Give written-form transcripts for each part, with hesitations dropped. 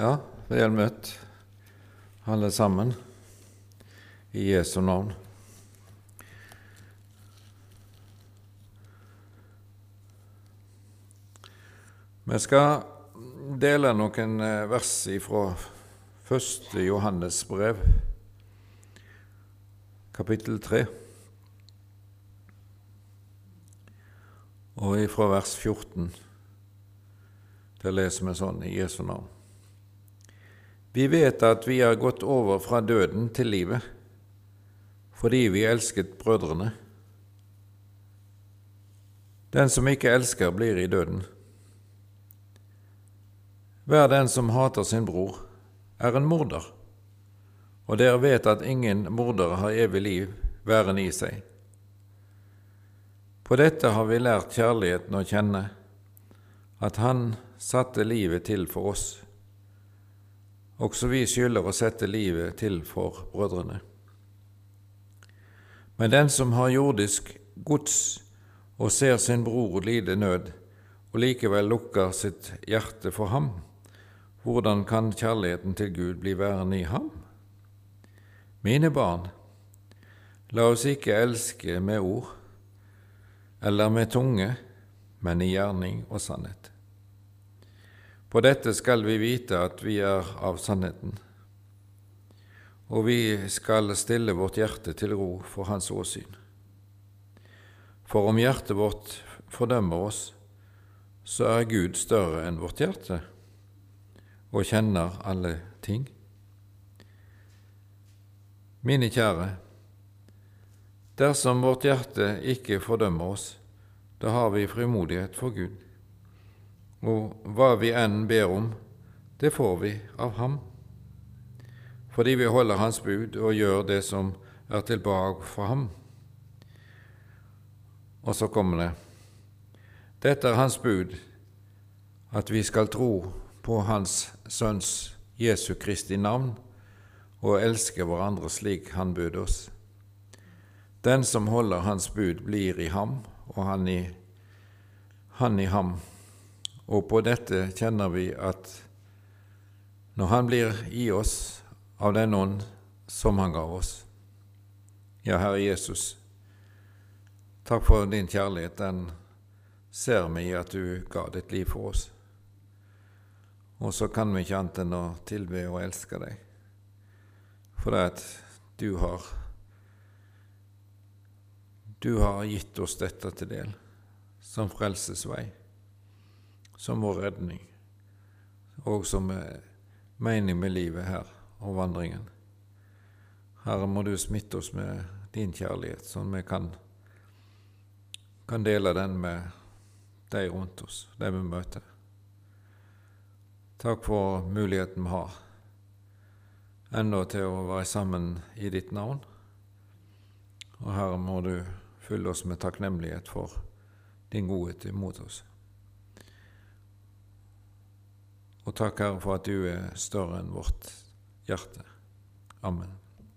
Ja, vel møtt alle sammen i Jesu navn. Vi skal dele noen vers fra 1. Johannes brev, kapittel 3, og fra vers 14. Der leser vi sånn i Jesu navn. Vi vet at vi har gått over fra døden til livet, fordi vi elsket brødrene. Den som ikke elsker, blir i døden. Hver den som hater sin bror, er en morder, og dere vet at ingen morder har evig liv værende i seg. På dette har vi lært kjærligheten å kjenne, at han satte livet til for oss. Også vi skylder å sette livet til for brødrene. Men den som har jordisk gods og ser sin bror lide nød, og likevel lukker sitt hjerte for ham, hvordan kan kjærligheten til Gud bli værende i ham? Mine barn, la oss ikke elske med ord, eller med tunge, men i gjerning og sannhet. På dette skal vi vite at vi er av sannheten, og vi skal stille vårt hjerte til ro for hans åsyn. For om hjertet vårt fordømmer oss, så er Gud større enn vårt hjerte, og kjenner alle ting. Mine kjære, dersom vårt hjerte ikke fordømmer oss, da har vi frimodighet for Gud. Og hva vi enn ber om, det får vi av ham, fordi vi holder hans bud og gjør det som er til behag for ham. Og så kommer det. Dette er hans bud, at vi skal tro på hans Sønns Jesu Kristi navn og elske hverandre slik han bød oss. Den som holder hans bud blir i ham, og han i ham. Og på dette kjenner vi at når han blir i oss av den ånd som han gav oss. Ja, Herre Jesus, takk for din kjærlighet. Den ser vi i at du ga ditt liv for oss. Og så kan vi ikke annet enn å tilbe og elske deg, for det at du har gitt oss dette til del, som frelsesvei, som vår redning, og som mening med livet her og vandringen. Herre, må du smitte oss med din kjærlighet, sånn vi kan dele den med deg rundt oss, de vi møter. Takk for muligheten vi har, enda til å være sammen i ditt navn. Og Herre, må du fylle oss med takknemlighet for din godhet imot oss. Og takk, Herre, for at du er større enn vårt hjerte. Amen.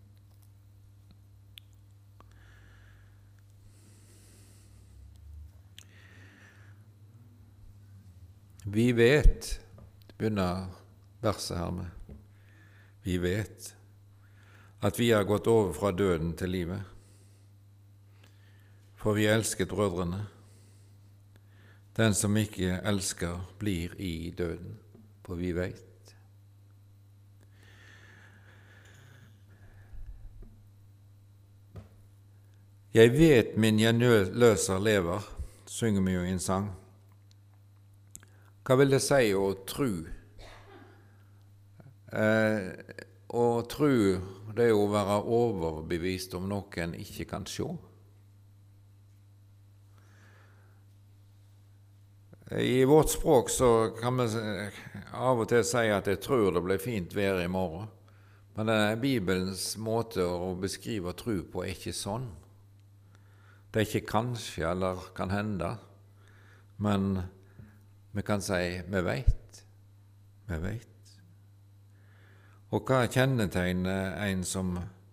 Vi vet, begynner verset her med, vi vet at vi har gått over fra døden til livet, for vi elsket brødrene. Den som ikke elsker, blir i døden. For vi vet. Jeg vet min gjenløser lever, synger vi jo i en sang. Hva vil det si å tro? Å tro, det er å være overbevist om noe en ikke kan se. I vårt språk så kan vi av og til si at jeg tror det blir fint vær i morgen, men det er Bibelens måte å beskrive tro på er ikke sånn. Det er ikke kanskje eller kan hende, men vi kan si vi vet. Vi vet. Og hva kjennetegner en som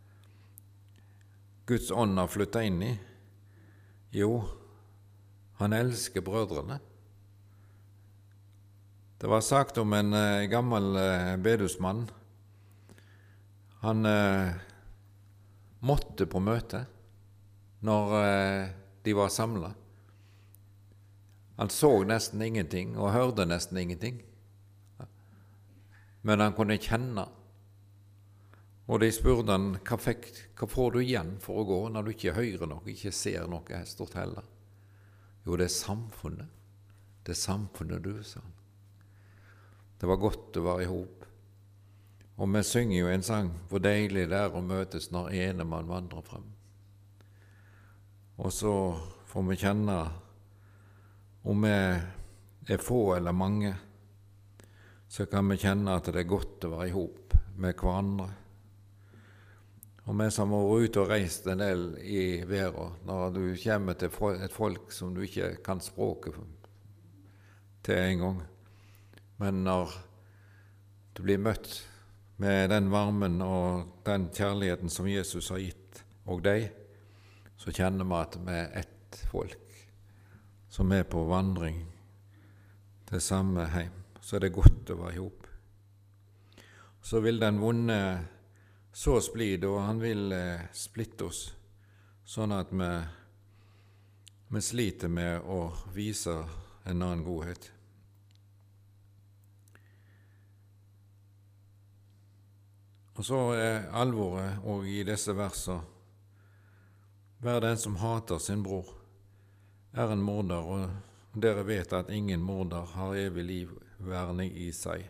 Guds ånd har flyttet inn i? Jo, han elsker brødrene. Det var sagt om en gammel bedehusmann. Han måtte på møte når de var samlet. Han så nesten ingenting og hørte nesten ingenting, men han kunne kjenne. Og de spurte han, hva får du igjen for å gå når du ikke hører noe, ikke ser noe stort heller? Jo, det er samfunnet. Det er samfunnet du, sa han. Det var godt å være i hop. Og vi synger jo en sang, hvor deilig det er å møtes når ene man vandrer frem. Og så får vi kjenne om vi er få eller mange, så kan vi kjenne at det er godt å være i hop med hverandre. Og vi som har vært ute og reist en del i verden, når du kommer til et folk som du ikke kan språket til en gang, men når du blir møtt med den varmen og den kjærligheten som Jesus har gitt og deg, så kjenner vi at vi er ett folk som er på vandring til samme heim. Så er det godt å være i hop. Så vil den vonde så splid, og han vil splitte oss, sånn at vi sliter med å vise en annen godhet. Og så er alvoret og i disse versene: hver den som hater sin bror, er en morder, og dere vet at ingen morder har evig liv værende i seg.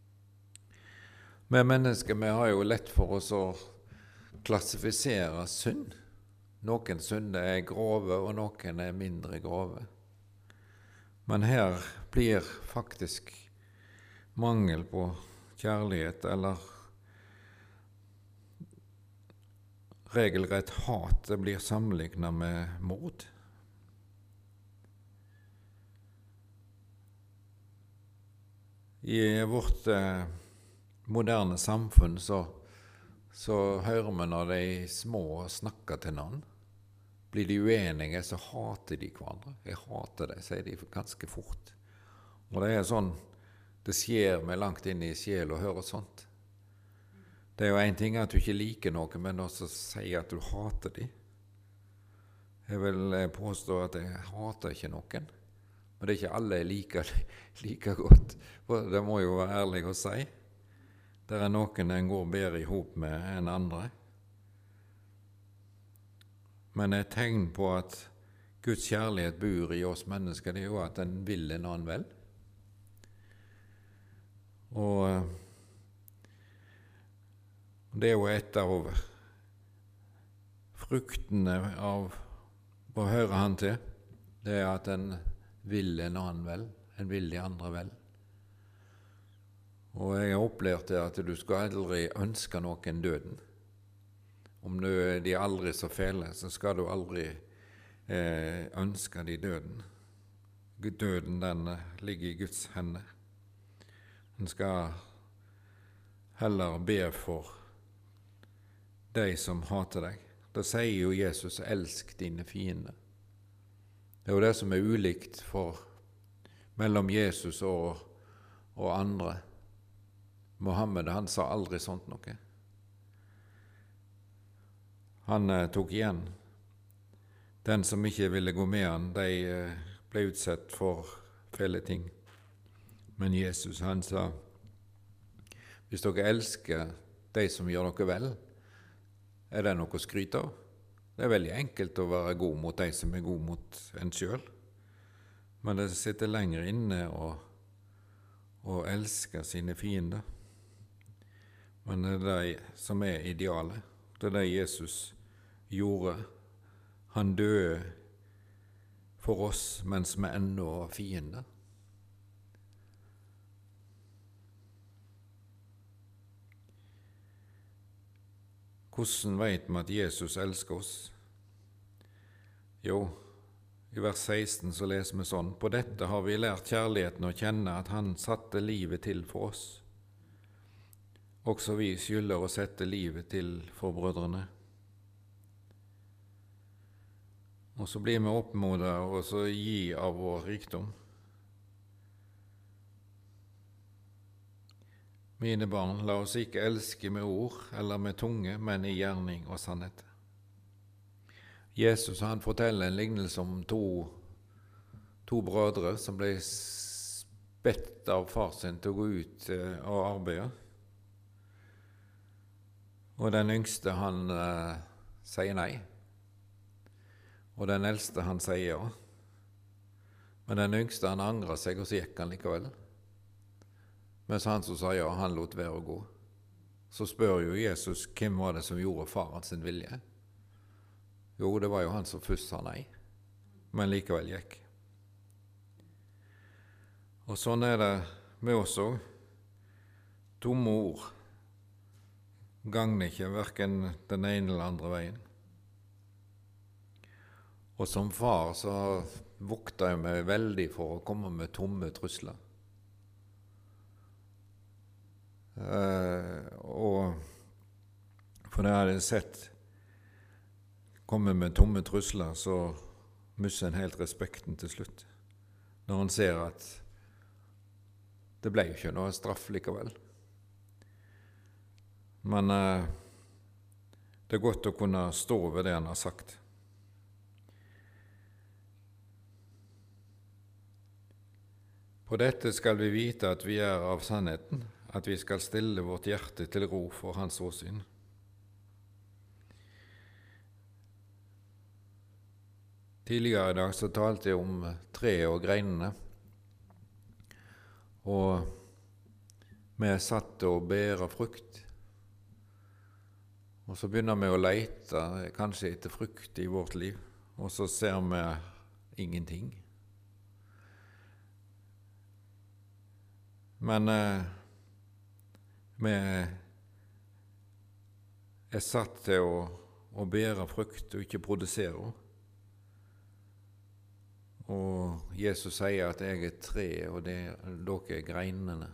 Vi mennesker, vi har jo lett for oss å klassifisere synd. Noen synder er grove, og noen er mindre grove. Men her blir faktisk mangel på kjærlighet, eller regelrett hat, det blir sammenlignet med mord. I vårt moderne samfunn så hører vi når de små snakker til noen. Blir de uenige, så hater de hverandre. Jeg hater det, sier de ganske fort. Og det er sånn, det skjer meg langt inn i sjel å høre sånt. Det er jo en ting at du ikke liker noe, men også sier at du hater dem. Jeg vil påstå at jeg hater ikke noen. Men det er ikke alle jeg liker godt. Det må jo være ærlig å si. Det er noen en går bedre i hop med enn andre. Men et tegn på at Guds kjærlighet bor i oss mennesker, det er jo at den vil en annen vel. Og det er jo et av fruktene av å høre han til, det er at en vil en annen vel, en vil de andre vel. Og jeg har opplevd det at du skal aldri ønske noen døden. Om de er aldri så fæle, så skal du aldri ønske de døden. Døden, den ligger i Guds hender. En skal heller be for de som hater deg. Da sier jo Jesus, elsk dine fiender. Det er jo det som er ulikt mellom Jesus og andre. Mohammed, han sa aldri sånt noe. Han tok igjen. Den som ikke ville gå med han, de ble utsatt for fæle ting. Men Jesus, han sa, hvis dere elsker de som gjør dere vel, er det noe å skryte av? Det er veldig enkelt å være god mot de som er god mot en selv, men det sitter lenger inne å elske sine fiender. Men det er det som er idealet. Det er det Jesus gjorde. Han døde for oss mens vi ennå var fiender. Hvordan vet vi at Jesus elsker oss? Jo, i vers 16 så leser vi sånn: på dette har vi lært kjærligheten å kjenne, at han satte livet til for oss. Også vi skylder å sette livet til for brødrene. Og så blir vi oppmodet og så gi av vår rikdom. Mine barn, la oss ikke elske med ord eller med tunge, men i gjerning og sannhet. Jesus han forteller en lignelse om to brødre som ble bedt av far sin til å gå ut og arbeide. Og den yngste han sier nei, og den eldste han sier ja. Men den yngste han angret seg, og så gikk han likevel. Mens han som sa ja, han lot være å gå. Så spør jo Jesus, hvem var det som gjorde faren sin vilje? Jo, det var jo han som først sa nei, men likevel gikk. Og sånn er det med oss også. Tomme ord gagner ikke hverken den ene eller andre veien. Og som far så vokter jeg meg veldig for å komme med tomme trusler. Og for det hadde jeg sett komme med tomme trusler, så mister en helt respekten til slutt. Når en ser at det ble jo ikke noe straff likevel. Men det er godt å kunne stå ved det han har sagt. På dette skal vi vite at vi er av sannheten, at vi skal stille vårt hjerte til ro for hans åsyn. Tidligere i dag så talte jeg om treet og greinene, og vi er satt til å bære frukt. Og så begynner vi å lete kanskje etter frukt i vårt liv, og så ser vi ingenting. Men vi er satt til å bære frukt og ikke produsere. Og Jesus sier at jeg er tre, og dere er greinene.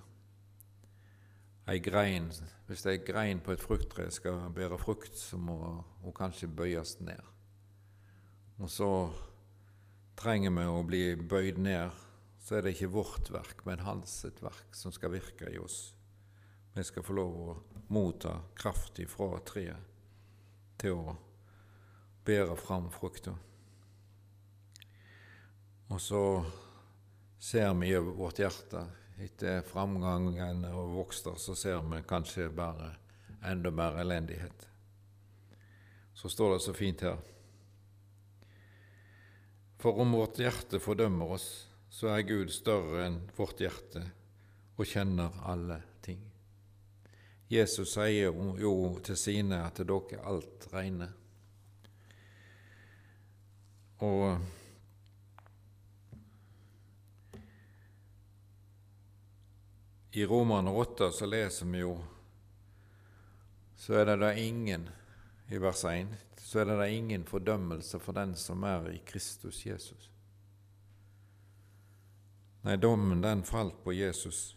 Hvis ei grein på et frukttre skal bære frukt, så må hun kanskje bøyes ned. Og så trenger vi å bli bøyd ned, så er det ikke vårt verk, men hans et verk som skal virke i oss. Vi skal få lov å motta kraft ifra treet til å bære fram frukta. Og så ser vi i vårt hjerte, etter framgangen og vokster, så ser vi kanskje bare enda mer elendighet. Så står det så fint her. For om vårt hjerte fordømmer oss, så er Gud større enn vårt hjerte og kjenner alle ting. Jesus sier jo til sine at dere alt regner. Og i Romerne 8 så leser vi jo, så er det da ingen, i vers 1, så er det da ingen fordømmelse for den som er i Kristus Jesus. Nei, dommen den falt på Jesus.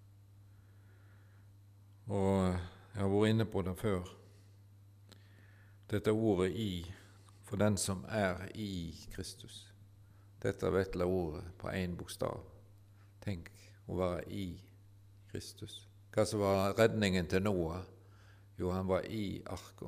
Og jeg har vært inne på det før. Dette ordet i, for den som er i Kristus. Dette vesle ordet på en bokstav. Tenk å være i Kristus. Hva som var redningen til Noah? Jo, han var i arka.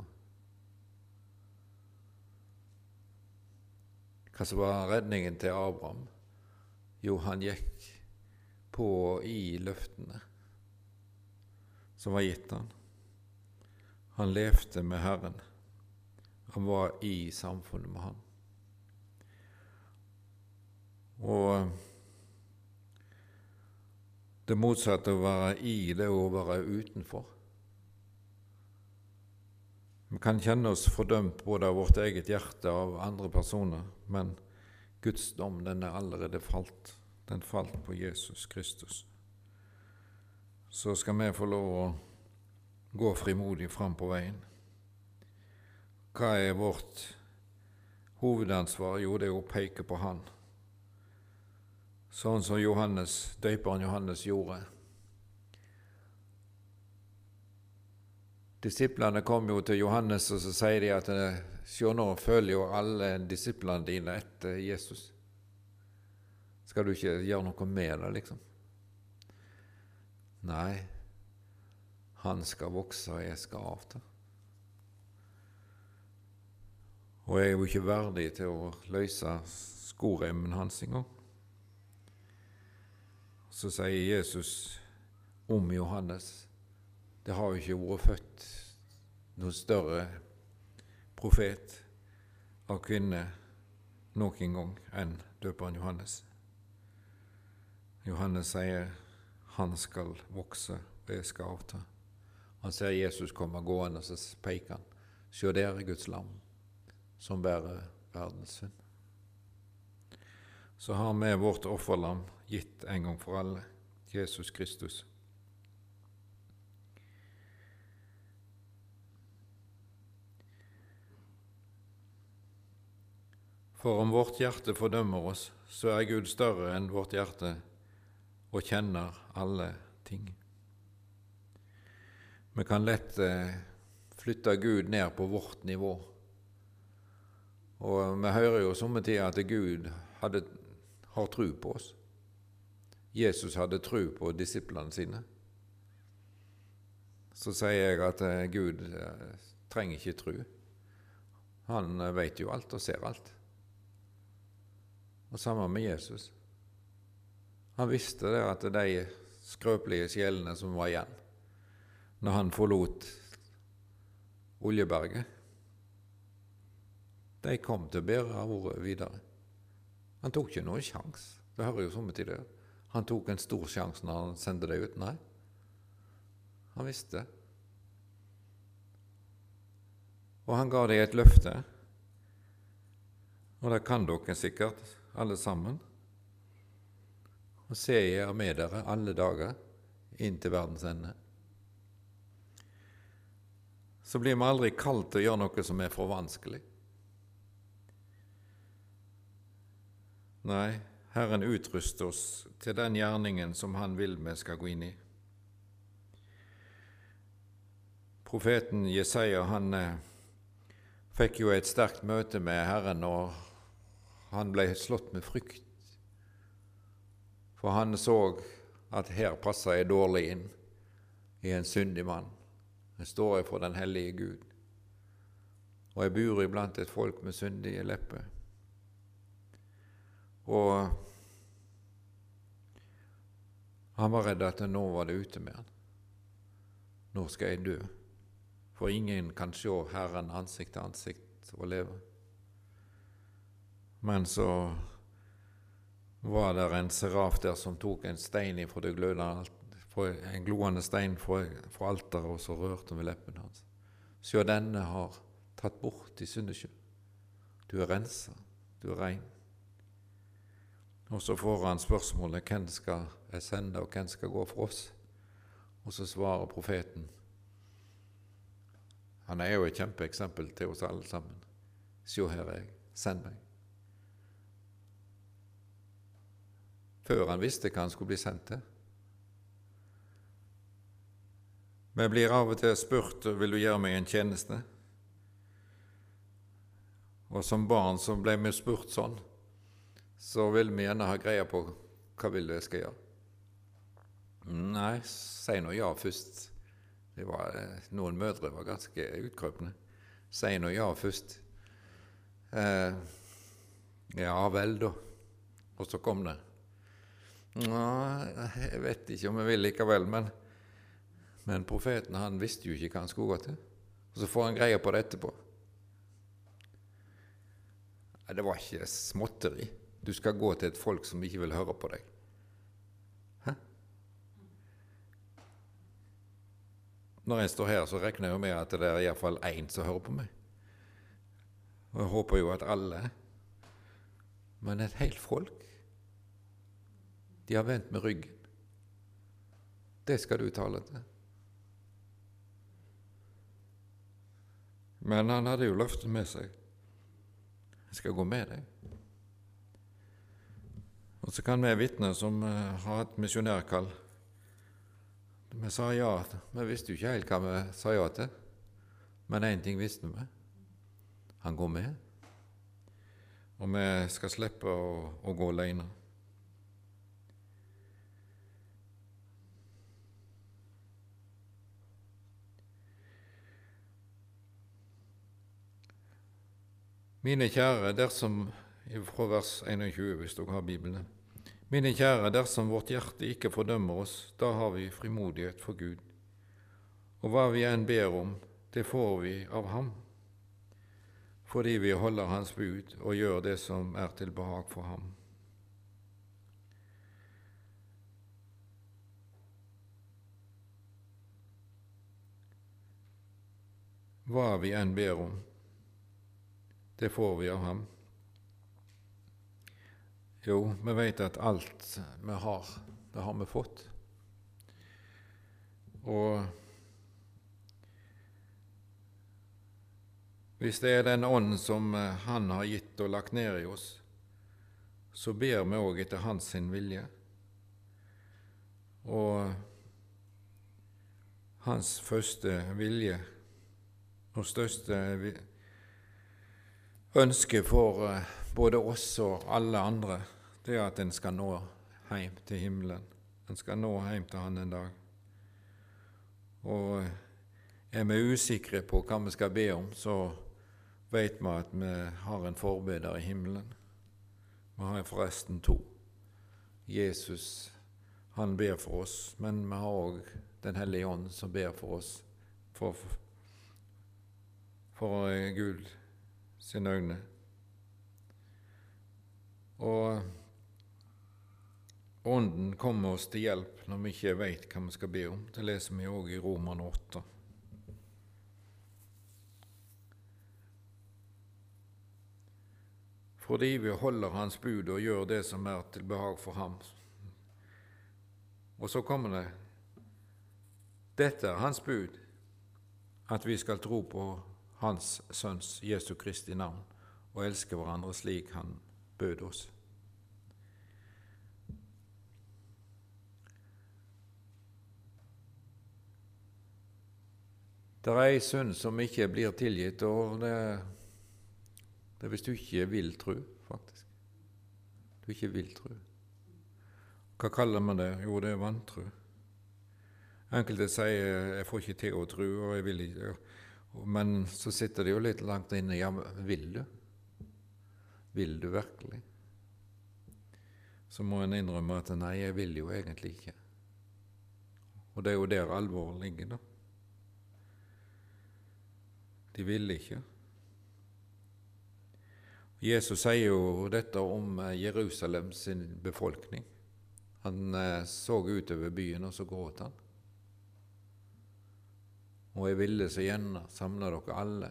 Hva som var redningen til Abraham? Jo, han gikk på og i løftene som var gitt han. Han levde med Herren. Han var i samfunnet med han. Og det motsatte å være i, det er å være utenfor. Vi kan kjenne oss fordømt både av vårt eget hjerte og av andre personer, men Guds dom, den er allerede falt. Den falt på Jesus Kristus. Så skal vi få lov å gå frimodig fram på veien. Hva er vårt hovedansvar? Jo, det er å peke på Han. Sånn som døperen Johannes gjorde. Disiplene kom jo til Johannes, og så sier de at se nå følger jo alle disiplene dine etter Jesus. Skal du ikke gjøre noe med det, liksom? Nei, han skal vokse, og jeg skal avta. Og jeg er jo ikke verdig til å løse skoremmen hans en gang. Så sier Jesus om Johannes, det har jo ikke vært født noen større profet av kvinne noen gang enn døperen Johannes. Johannes sier, han skal vokse, og jeg skal avta. Han ser Jesus komme gående, og så peker han, se der er Guds lam, som bærer verdens synd. Så har vi vårt offerlam gitt en gang for alle, Jesus Kristus. For om vårt hjerte fordømmer oss, så er Gud større enn vårt hjerte og kjenner alle ting. Vi kan lett flytte Gud ned på vårt nivå. Og vi hører jo somme tider at Gud har tro på oss. Jesus hadde tro på disiplene sine. Så sier jeg at Gud trenger ikke tro. Han vet jo alt og ser alt. Og sammen med Jesus. Han visste det at de skrøpelige sjelene som var igjen, når han forlot Oljeberget, de kom til å bære ordet videre. Han tok ikke noen sjans. Det hører jo somme til det. Han tok en stor sjans når han sendte det ut. Nei, han visste. Og han ga dem et løfte. Og det kan dere sikkert, alle sammen. Og se, jeg er med dere alle dager inn til verdens ende. Så blir vi aldri kalt til å gjøre noe som er for vanskelig. Nei, Herren utruster oss til den gjerningen som han vil vi skal gå inn i. Profeten Jesaja, han fikk jo et sterkt møte med Herren, og han ble slått med frykt. For han så at her passer jeg dårlig inn i en syndig mann. Jeg står for den hellige Gud, og jeg bor iblant et folk med syndige lepper. Og han var redd at nå var det ute med han. Nå skal jeg dø, for ingen kan se Herren ansikt til ansikt og leve. Men så var der en seraf der som tok en stein fra det glødende, en gloende stein fra alteret, og så rørte med leppen hans. Så denne har tatt bort i syndeskyld. Du er renset, du er ren. Og så får han spørsmålet, hvem skal jeg sende, og hvem skal gå for oss? Og så svarer profeten. Han er jo et kjempeeksempel til oss alle sammen. Se her er jeg, send meg. Før han visste hva han skulle bli sendt til. Vi blir av og til spurt, vil du gjøre meg en tjeneste? Og som barn så ble vi spurt sånn, så vil vi gjerne ha greie på hva vil du jeg skal gjøre. Nei, si nå ja først. Noen mødre var ganske utkrøpende. Si nå ja først. Ja vel da. Og så kom det. Jeg vet ikke om jeg vil likevel, men profeten han visste jo ikke hva han skulle gå til. Og så får han greie på det etterpå. Det var ikke småtteri. Du skal gå til et folk som ikke vil høre på deg. Hæ? Når jeg står her, så regner jeg jo med at det er i hvert fall en som hører på meg. Og jeg håper jo at alle, men et helt folk, de har vendt med ryggen. Det skal du tale til. Men han hadde jo løftet med seg. Jeg skal gå med deg. Og så kan vi vitne som har et misjonærkall. Vi sa ja, vi visste jo ikke helt hva vi sa ja til. Men en ting visste vi. Han går med. Og vi skal slippe å gå alene. Mine kjære, dersom, fra vers 21 hvis dere har Bibelen, mine kjære, dersom vårt hjerte ikke fordømmer oss, da har vi frimodighet for Gud. Og hva vi enn ber om, det får vi av ham, fordi vi holder hans bud og gjør det som er til behag for ham. Hva vi enn ber om, det får vi av ham. Jo, vi vet at alt vi har, det har vi fått. Og hvis det er den ånden som han har gitt og lagt ned i oss, så ber vi også etter hans sin vilje. Og hans første vilje og største ønske for både oss og alle andre, det er at en skal nå hjem til himmelen. En skal nå hjem til han en dag. Og er vi usikre på hva vi skal be om, så vet vi at vi har en forbeder i himmelen. Vi har forresten to. Jesus, han ber for oss, men vi har også Den hellige ånd som ber for oss, for Gud sine øyne. Og ånden kommer oss til hjelp når vi ikke vet hva vi skal be om. Det leser vi også i Romerne 8. Fordi vi holder hans bud og gjør det som er til behag for ham. Og så kommer det: dette er hans bud, at vi skal tro på hans sønns Jesu Kristi navn og elske hverandre slik han bød oss. Det er ei synd som ikke blir tilgitt, og det er hvis du ikke vil tro, faktisk. Du ikke vil tro. Hva kaller man det? Jo, det er vantro. Enkelte sier 'jeg får ikke til å tro', og 'jeg vil ikke'. Men så sitter det jo litt langt inne. Ja, vil du? Vil du virkelig? Så må en innrømme at nei, jeg vil jo egentlig ikke. Og det er jo der alvoret ligger, da. De vil ikke. Jesus sier jo dette om Jerusalem sin befolkning. Han så utover byen, og så gråt han. Og jeg ville så gjerne samle dere alle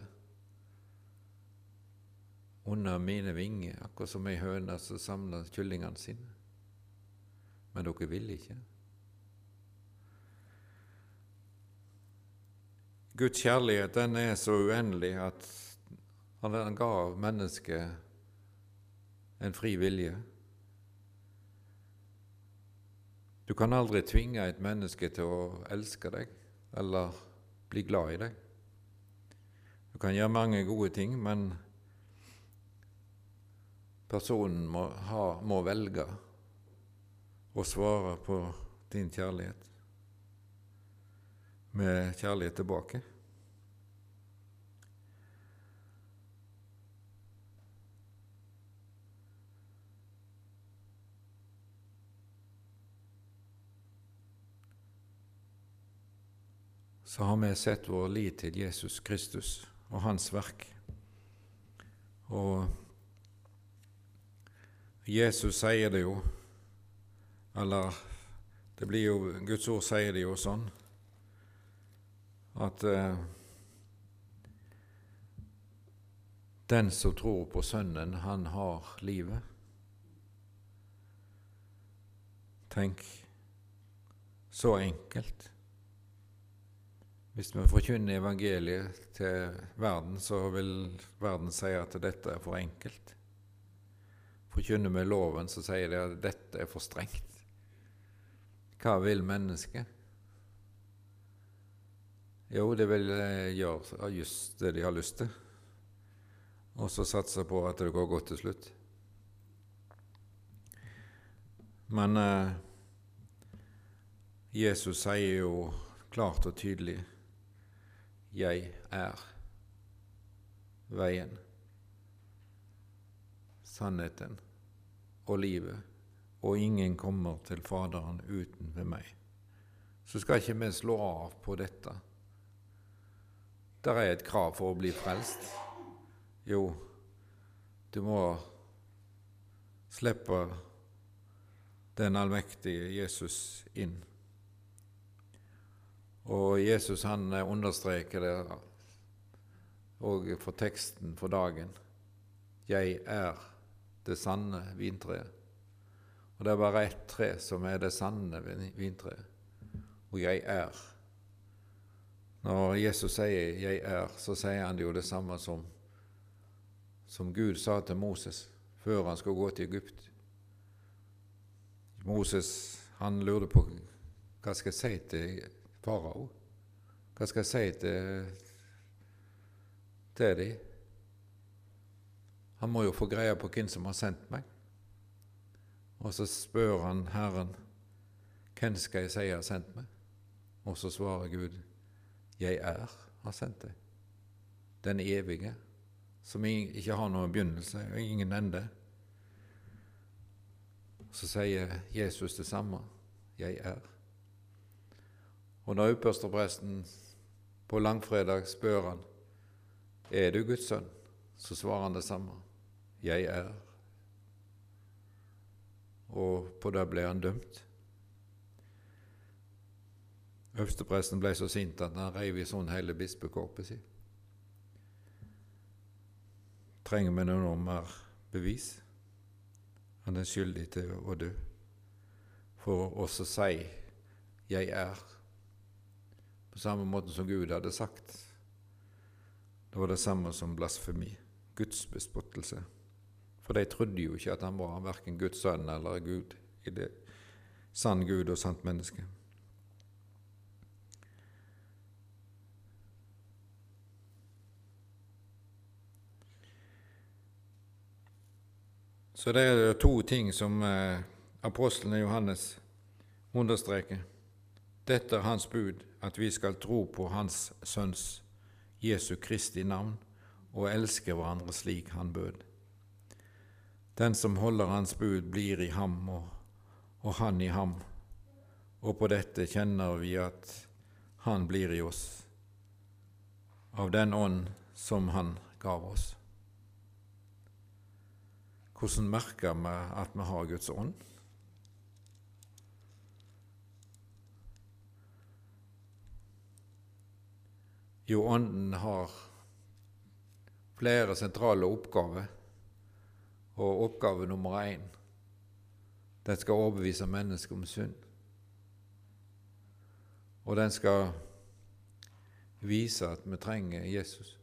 under mine vinger, akkurat som ei høne som samler kyllingene sine. Men dere vil ikke. Guds kjærlighet, den er så uendelig at han gav mennesket en fri vilje. Du kan aldri tvinge et menneske til å elske deg eller bli glad i deg. Du kan gjøre mange gode ting, men personen må velge å svare på din kjærlighet med kjærlighet tilbake. Så har vi sett vår lit til Jesus Kristus og hans verk. Og Jesus sier det jo, eller det blir jo, Guds ord sier det jo sånn, at den som tror på Sønnen, han har livet. Tenk, så enkelt. Hvis vi forkynner evangeliet til verden, så vil verden si at dette er for enkelt. Forkynner vi loven, så sier de at dette er for strengt. Hva vil mennesket? Jo, det vil gjøre just det de har lyst til, og så satse på at det går godt til slutt. Men Jesus sier jo klart og tydelig: jeg er veien, sannheten og livet, og ingen kommer til Faderen uten ved meg. Så skal ikke vi slå av på dette. Der er et krav for å bli frelst. Jo, du må slippe den allmektige Jesus inn. Og Jesus han understreker det og for teksten for dagen. Jeg er det sanne vintreet. Og det er bare ett tre som er det sanne vintreet. Og jeg er. Når Jesus sier 'jeg er', så sier han jo det samme som Gud sa til Moses før han skulle gå til Egypt. Moses, han lurte på hva skal jeg si til farao? Hva skal jeg si til de? Han må jo få greie på hvem som har sendt meg. Og så spør han Herren, hvem skal jeg si har sendt meg? Og så svarer Gud, jeg har sendt deg. Den evige, som ikke har noen begynnelse og ingen ende. Så sier Jesus det samme, jeg er. Og når ypperstepresten på langfredag spør han, er du Guds sønn? Så svarer han det samme, jeg er. Og på det ble han dømt. Øverstepresten ble så sint at han reiv i sånn hele bispekåpet sitt. Trenger vi noe mer bevis? Han er skyldig til å dø. For oss å si, jeg er. På samme måte som Gud hadde sagt. Det var det samme som blasfemi, Guds bespottelse. For de trodde jo ikke at han var hverken Guds sønn eller Gud, i det sann Gud og sant menneske. Så det er to ting som apostelen Johannes understreker. Dette er hans bud, at vi skal tro på hans sønns Jesu Kristi navn og elske hverandre slik han bød. Den som holder hans bud blir i ham og han i ham, og på dette kjenner vi at han blir i oss, av den ånd som han gav oss. Hvordan merker vi at vi har Guds ånd? Jo, ånden har flere sentrale oppgaver, og oppgave nummer 1, den skal overbevise mennesket om synd. Og den skal vise at vi trenger Jesus.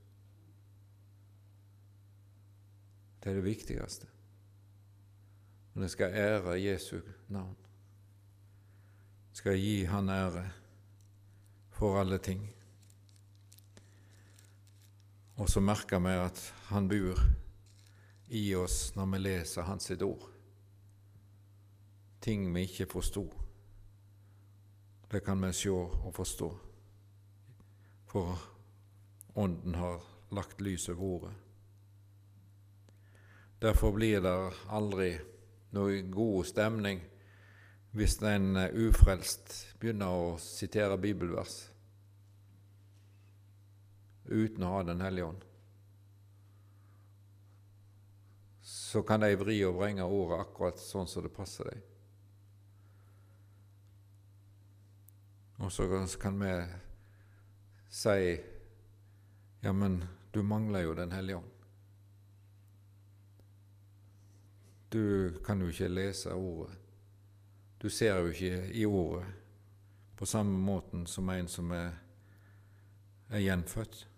Det er det viktigste. Og den skal ære Jesu navn. Den skal gi han ære for alle ting. Og så merker vi at han bor i oss når vi leser hans sitt ord. Ting vi ikke forstod, det kan vi se og forstå. For ånden har lagt lys over ordet. Derfor blir det aldri noe god stemning hvis en ufrelst begynner å sitere bibelvers uten å ha Den hellige ånd. Så kan de vri og vrenge ordet akkurat sånn som det passer deg. Og så kan vi si, ja, men du mangler jo Den hellige ånd. Du kan jo ikke lese ordet. Du ser jo ikke i ordet på samme måten som en som er gjenfødt.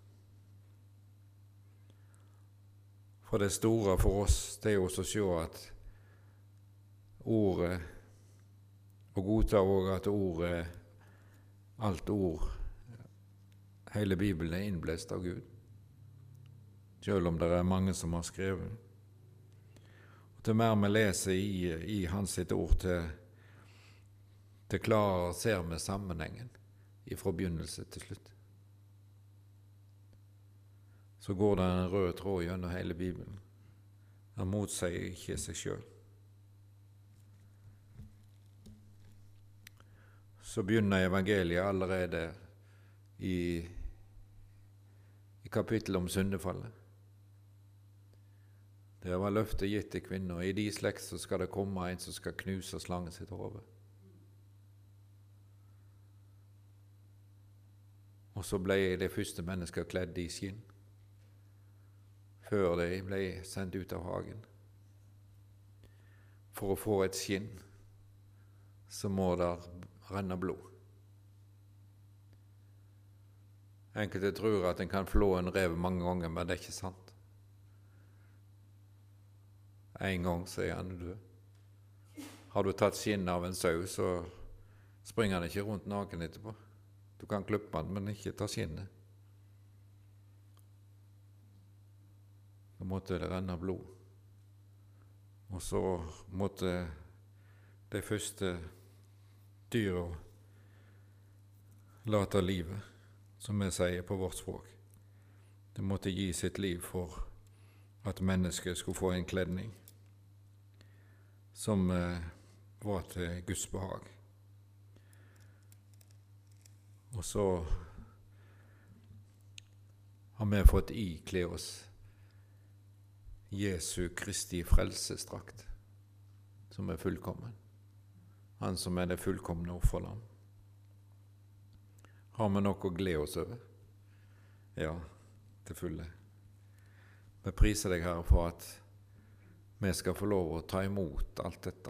For det store for oss, det er jo å se at ordet, og godta også at ordet, alt ord, hele Bibelen er innblest av Gud, selv om det er mange som har skrevet. Og til mer vi leser i hans sitt ord, til klarere ser vi sammenhengen fra begynnelse til slutt. Så går det en rød tråd gjennom hele Bibelen. Han motsier ikke seg selv. Så begynner evangeliet allerede i kapittelet om syndefallet. Det var løftet gitt til kvinner, og i de slekt så skal det komme en som skal knuse slangen sitt hode. Og så ble de første mennesker kledd i skinn, før de ble sendt ut av hagen. For å få et skinn, så må der renne blod. Enkelte tror at en kan flå en rev mange ganger, men det er ikke sant. En gang så er han død. Har du tatt skinn av en sau, så springer han ikke rundt naken etterpå. Du kan klippe han, men ikke ta skinnet. Da måtte det renne blod. Og så måtte de første dyra late livet, som vi sier på vårt språk. Det måtte gi sitt liv for at mennesket skulle få en kledning som var til Guds behag. Og så har vi fått ikle oss Jesu Kristi frelsesdrakt, som er fullkommen. Han som er det fullkomne offerlam. Har vi noe å glede oss over? Ja, til fulle. Vi priser deg, Herre, for at vi skal få lov å ta imot alt dette.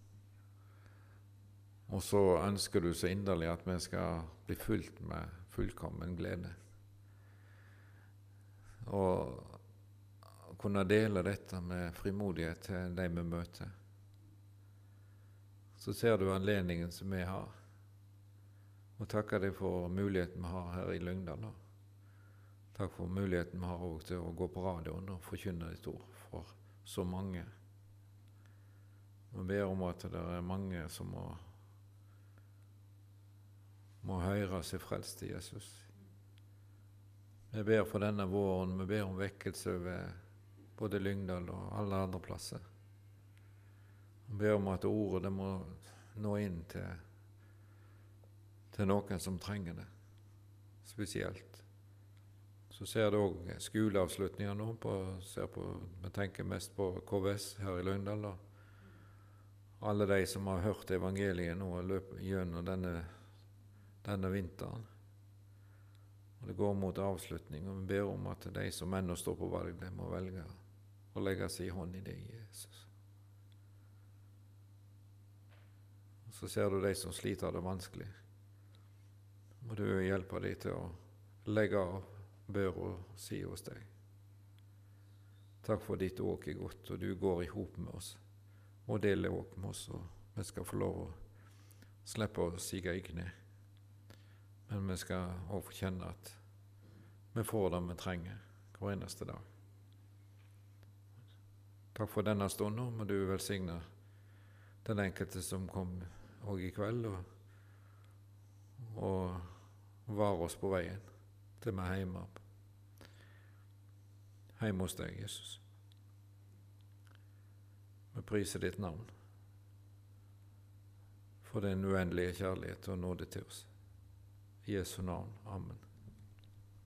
Og så ønsker du så inderlig at vi skal bli fylt med fullkommen glede. Og kunne dele dette med frimodighet til de vi møter. Så ser du anledningen som vi har, og takker deg for muligheten vi har her i Lyngdal. Takk for muligheten vi har også til å gå på radioen og forkynne ditt ord for så mange. Vi ber om at det er mange som må høre seg frelst til Jesus. Vi ber for denne våren, vi ber om vekkelse over både Lyngdal og alle andre plasser. Vi ber om at ordet det må nå inn til noen som trenger det, spesielt. Så ser du også skoleavslutninger nå, vi tenker mest på KVS her i Lyngdal, og alle de som har hørt evangeliet nå gjennom denne vinteren. Og det går mot avslutning, og vi ber om at de som ennå står på valg, de må velge å legge seg i hånd i deg, Jesus. Og så ser du de som sliter det vanskelig. Må du hjelpe dem til å legge av bør og si hos deg. Takk for ditt åk er godt, og du går i hop med oss, og deler åk med oss, og vi skal få lov å slippe å sige i kne. Men vi skal også få kjenne at vi får det vi trenger hver eneste dag. Takk for denne stunden, må du velsigne den enkelte som kom også i kveld, og var oss på veien til vi er hjemme. Hjemme hos deg, Jesus. Vi priser ditt navn for den uendelige kjærlighet og nåde til oss. I Jesu navn. Amen.